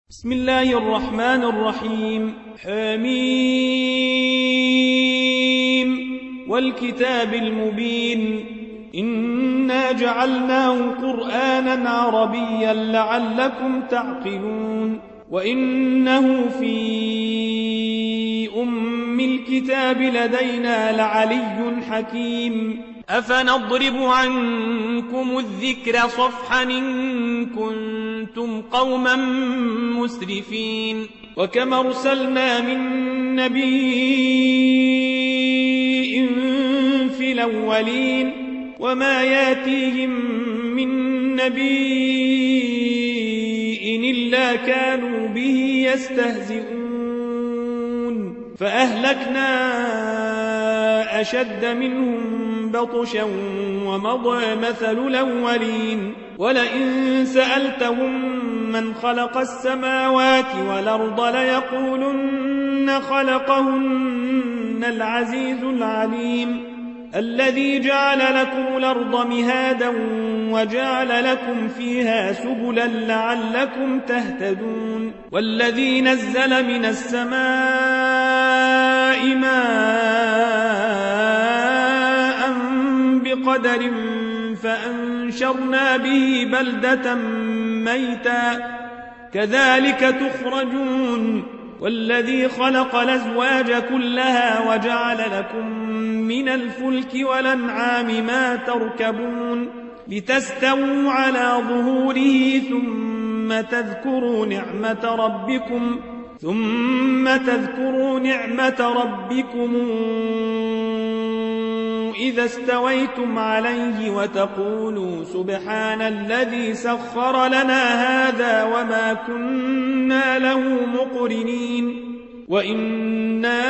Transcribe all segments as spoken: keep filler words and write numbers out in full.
بسم الله الرحمن الرحيم. حميم والكتاب المبين إنا جعلناه قرآنا عربيا لعلكم تعقلون وإنه في أم الكتاب لدينا لعلي حكيم أفنضرب عنكم الذكر صفحا إن كنتم قوما مسرفين وكم أرسلنا من نبي في الأولين وما ياتيهم من نبي إلا كانوا به يستهزئون فأهلكنا أشد منهم بطشا ومضى مثل الأولين ولئن سألتهم من خلق السماوات والأرض ليقولن خلقهن العزيز العليم الذي جعل لكم الأرض مهادا وجعل لكم فيها سبلا لعلكم تهتدون والذي نزل من السماء ماء بقدر فأنشرنا به بلدة ميتا كذلك تخرجون والذي خلق الأزواج كلها وجعل لكم من الفلك والأنعام ما تركبون لتستووا على ظهوره ثم تذكروا نعمة ربكم ثم تذكروا نعمة ربكم إذا استويتم عليه وتقولوا سبحان الذي سخر لنا هذا وما كنا له مقرنين وإنا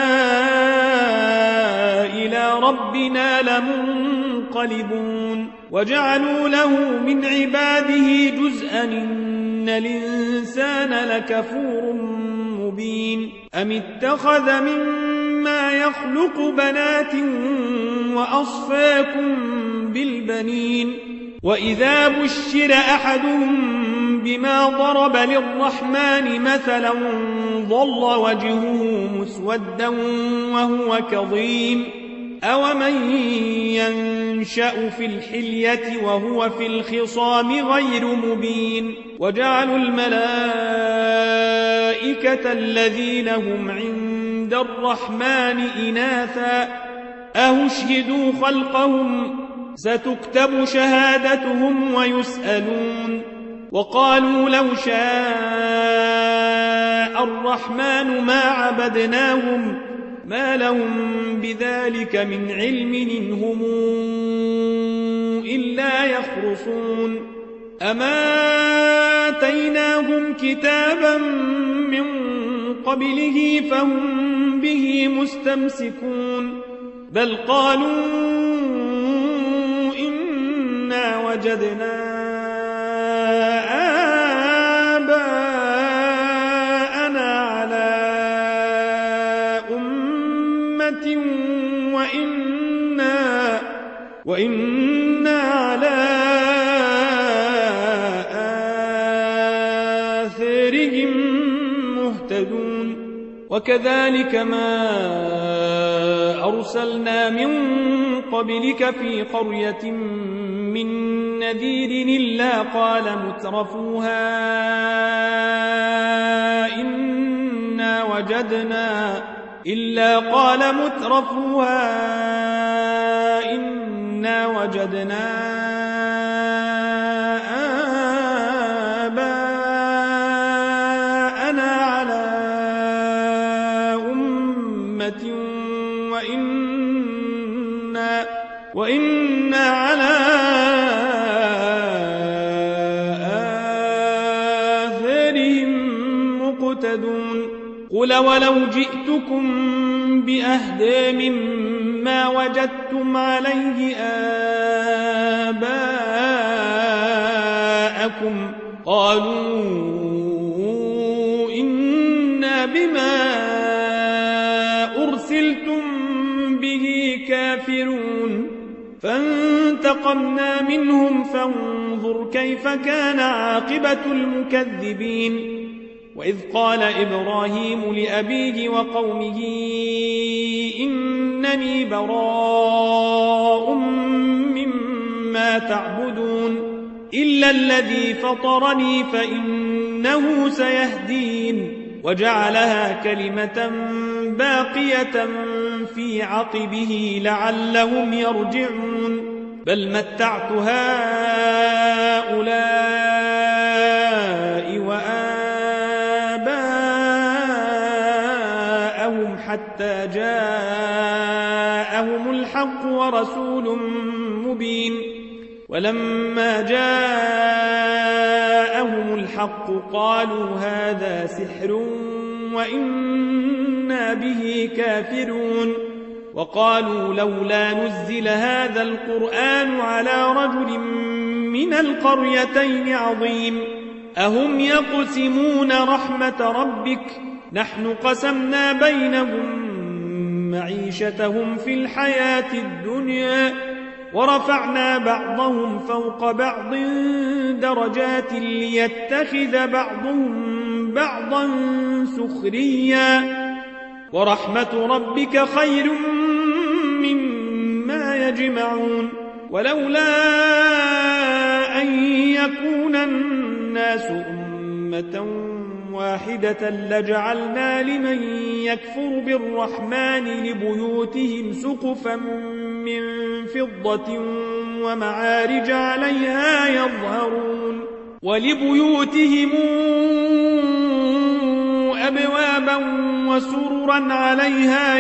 إلى ربنا لمنقلبون وجعلوا له من عباده جزءا إن الإنسان لكفور مبين أم اتخذ مما يخلق بنات وأصفاكم بالبنين وإذا بشر أحدهم بما ضرب للرحمن مثلا ظل وجهه مسودا وهو كظيم أومن ينشأ في الحلية وهو في الخصام غير مبين وجعلوا الملائكة الذين هم عند الرحمن إناثا أهشهدوا خلقهم ستكتب شهادتهم ويسألون وقالوا لو شاء الرحمن ما عبدناهم ما لهم بذلك من علم إن هم إلا يخرصون أما آتيناهم كتابا من قبله فهم به مستمسكون بل قالوا إنا وجدنا آباءنا على أمة وإنا, وإنا على آثارهم مهتدون وكذلك ما أرسلنا من قبلك في قرية من نذير إلا قال مترفوها إنا وجدنا إلا قال مترفوها إنا وجدنا آباءنا على أمة وإنا, وإنا على آثارهم مقتدون قل ولو جئتكم بأهدى مما وجدتم عليه آباءكم قالوا إنا بما أرسلتم به كافرون فانتقمنا منهم فانظر كيف كان عاقبة المكذبين وإذ قال إبراهيم لأبيه وقومه إنني براء مما تعبدون إلا الذي فطرني فإنه سيهدين وجعلها كلمة باقية في عقبه لعلهم يرجعون بل متعت هؤلاء وآباءهم حتى جاءهم الحق ورسول مبين ولما جاءهم الحق قالوا هذا سحر وإنا به كافرون وقالوا لولا نزل هذا القرآن على رجل من القريتين عظيم أهم يقسمون رحمة ربك نحن قسمنا بينهم معيشتهم في الحياة الدنيا ورفعنا بعضهم فوق بعض درجات ليتخذ بعضهم بعضا سخريا ورحمة ربك خير مما يجمعون ولولا أن يكون الناس أمة واحدة لجعلنا لمن يكفر بالرحمن لبيوتهم سقفا من فضة ومعارج عليها يظهرون ولبيوتهم أبوابا وسررا عليها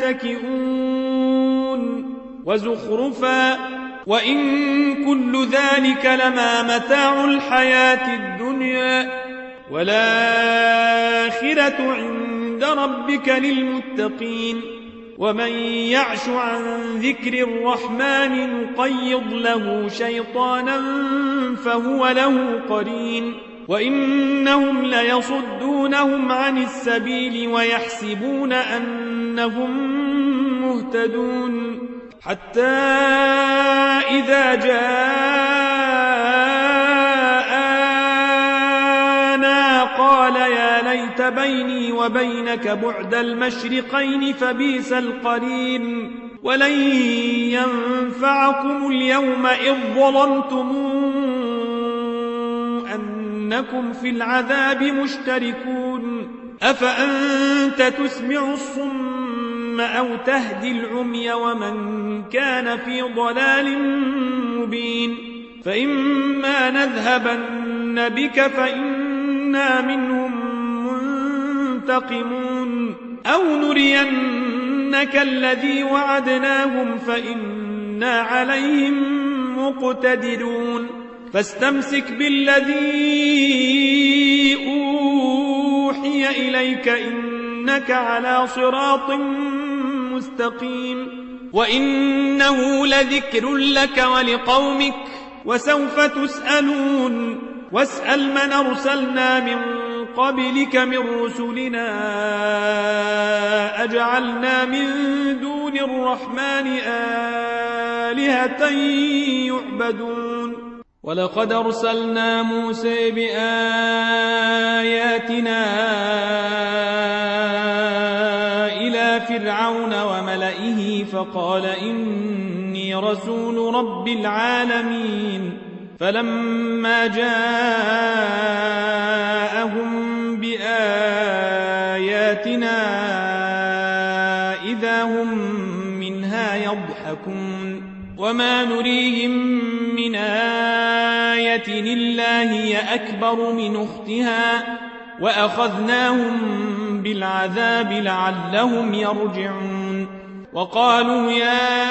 يتكئون وزخرفا وإن كل ذلك لما متاع الحياة الدنيا والآخرة عند ربك للمتقين ومن يعش عن ذكر الرحمن نقيض له شيطانا فهو له قرين وإنهم ليصدونهم عن السبيل ويحسبون أنهم مهتدون حتى إذا جاءنا قال يا ليت بيني وبينك بعد المشرقين فبئس القرين ولن ينفعكم اليوم إذ ظلمتم أنكم في العذاب مشتركون أفأنت تسمع الصم أو تهدي العمي ومن كان في ضلال مبين فإما نذهبن بك فإنا منهم منتقمون أو نرينك الذي وعدناهم فإنا عليهم مقتدرون فاستمسك بالذي أوحي إليك إنك على صراط مستقيم وإنه لذكر لك ولقومك وسوف تسألون واسأل من أرسلنا من قبلك من رسلنا أجعلنا من دون الرحمن آلهة يعبدون ولقد أرسلنا موسى بآياتنا إلى فرعون وملئه فقال إني رسول رب العالمين فلما جاءهم بآياتنا إذا هم منها يضحكون وما نريهم من آية إلا هي أكبر من أختها وأخذناهم بالعذاب لعلهم يرجعون وقالوا يا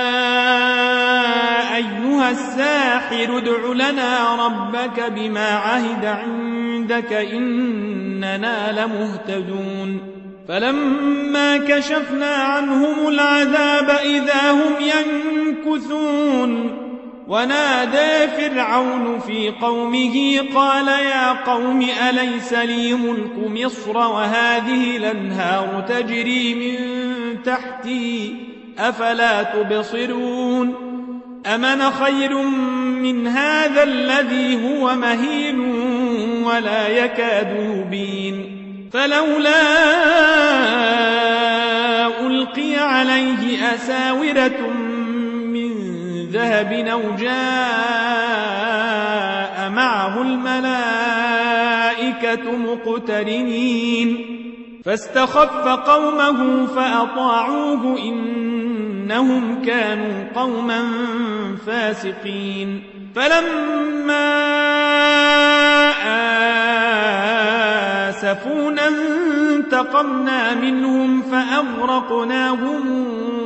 أيها الساحر ادع لنا ربك بما عهد عندك إننا لمهتدون فلما كشفنا عنهم العذاب إذا هم ينكثون ونادى فرعون في قومه قال يا قوم أليس لي ملك مصر وهذه الأنهار تجري من تحتي أفلا تبصرون أمن خير من هذا الذي هو مهين ولا يكاد يبين فلولا ألقي عليه أساورة من ذهب أو جاء معه الملائكة مقترنين فاستخف قومه فأطاعوه إنهم كانوا قوما فاسقين فلما آسفونا انتقمنا منهم فأغرقناهم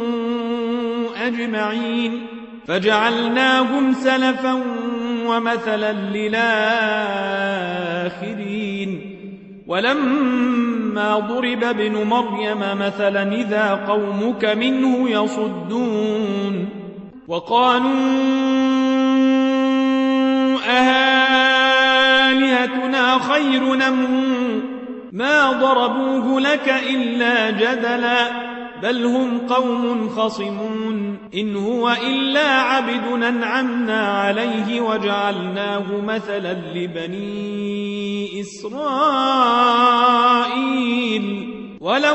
أجمعين فجعلناهم سلفا ومثلا للآخرين ولما ضرب ابن مريم مثلا إذا قومك منه يصدون وقالوا أهالهتنا خير نم ما ضربوه لك إلا جدلا بل هم قوم خصمون إن هو إلا عبد أنعمنا عليه وجعلناه مثلا لبني إسرائيل ولو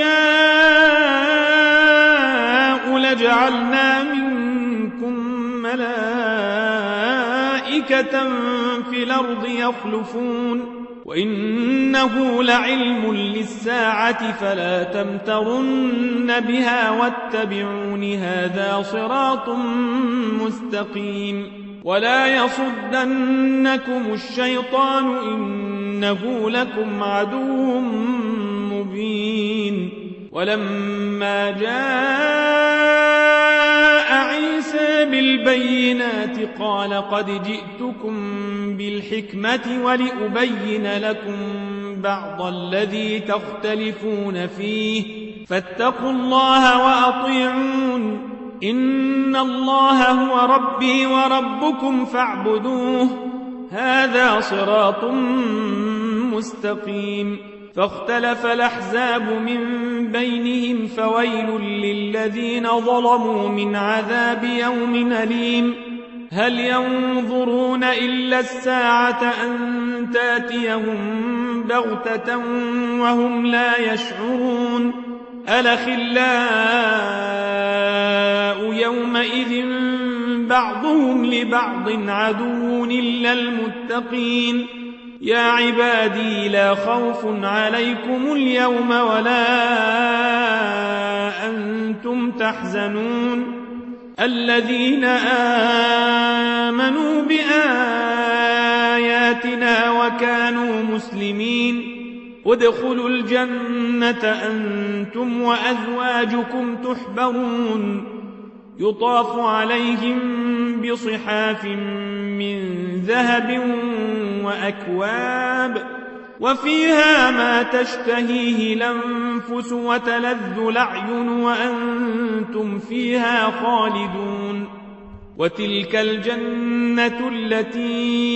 نشاء لجعلنا منكم ملائكة في الأرض يخلفون وإنه لعلم للساعة فلا تمترن بها واتبعون هذا صراط مستقيم ولا يصدنكم الشيطان إنه لكم عدو مبين ولما جاء عيسى بالبينات قال قد جئتكم بالحكمة ولأبين لكم بعض الذي تختلفون فيه فاتقوا الله وأطيعون إن الله هو ربي وربكم فاعبدوه هذا صراط مستقيم فاختلف الأحزاب من بينهم فويل للذين ظلموا من عذاب يوم أليم هل ينظرون إلا الساعة أن تاتيهم بغتة وهم لا يشعرون الأخلاء يومئذ بعضهم لبعض عدو إلا المتقين يا عبادي لا خوف عليكم اليوم ولا أنتم تحزنون الذين آمنوا بآياتنا وكانوا مسلمين ادخلوا الجنة أنتم وأزواجكم تحبرون يطاف عليهم بصحاف من ذهب وأكواب وفيها ما تشتهيه الأنفس وتلذ الأعين وأنتم فيها خالدون وتلك الجنة التي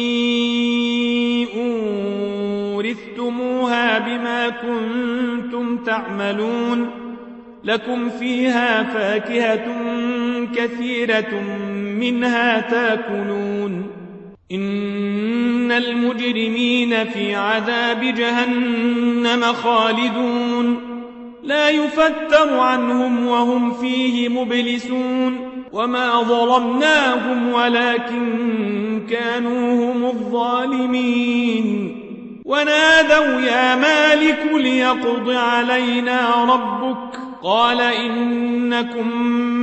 أورثتموها بما كنتم تعملون لكم فيها فاكهة كثيرة منها تاكلون إن المجرمين في عذاب جهنم خالدون لا يفتر عنهم وهم فيه مبلسون وما ظلمناهم ولكن كانوا هم الظالمين ونادوا يا مالك ليقض علينا ربك قال إنكم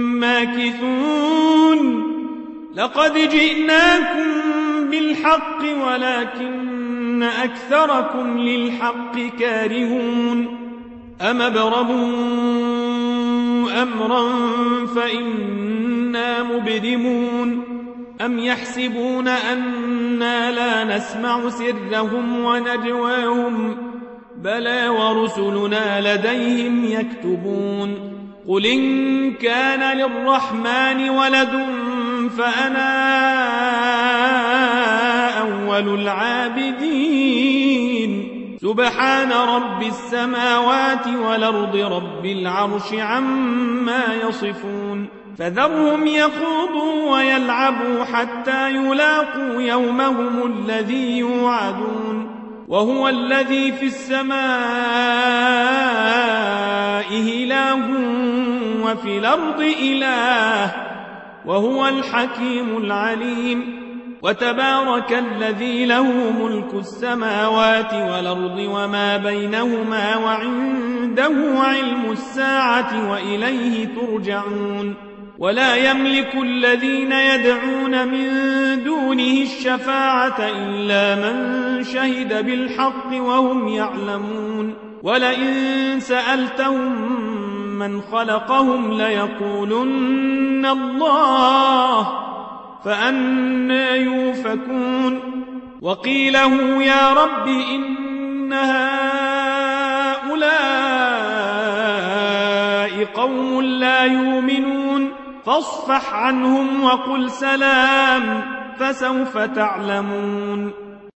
ماكثون لقد جئناكم بالحق ولكن أكثركم للحق كارهون أم ابرموا أمرا فإنا مبرمون أم يحسبون أنا لا نسمع سرهم ونجواهم بلى ورسلنا لديهم يكتبون قل إن كان للرحمن ولد فأنا أول العابدين سبحان رب السماوات والأرض رب العرش عما يصفون فذرهم يخوضوا ويلعبوا حتى يلاقوا يومهم الذي يوعدون وهو الذي في السماء إله وفي الأرض إله وهو الحكيم العليم. وتبارك الذي له ملك السماوات والأرض وما بينهما وعنده علم الساعة وإليه ترجعون. ولا يملك الذين يدعون من دونه الشفاعة إلا من شهد بالحق وهم يعلمون. ولئن سألتهم من خلقهم ليقولن الله فأنى يؤفكون. وقيله يا رب إن هؤلاء قوم لا يؤمنون فاصفح عنهم وقل سلام فسوف تعلمون.